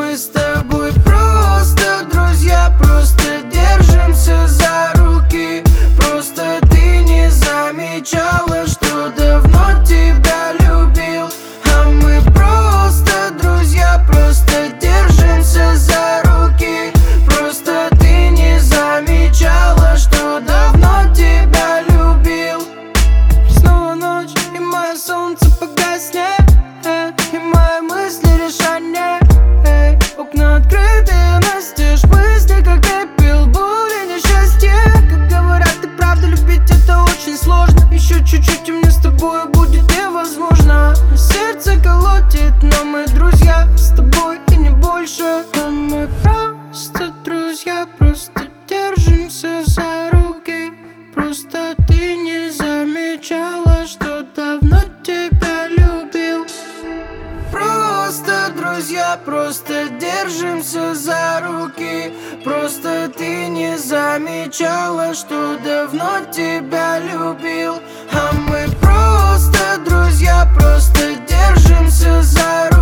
Мы с тобой просто друзья, просто держимся за руки. Просто ты не замечала, что давно тебя любил. А мы просто друзья, просто держимся за руки. Просто ты не замечала, что давно тебя любил. Снова ночь, и мое солнце погаснет, и мои мысли решание. Окна открыты, настежь мысли, как я пил боль и несчастье. Как говорят, и правда любить это очень сложно. Еще чуть-чуть, и мне с тобой будет невозможно. Сердце колотит, но мы друзья с тобой и не больше. А мы просто друзья, просто держимся за руки. Просто ты не замечала, что давно тебя любил. Просто друзья, просто держимся за руки. Просто ты не замечала, что давно тебя любил. А мы просто друзья, просто держимся за руки.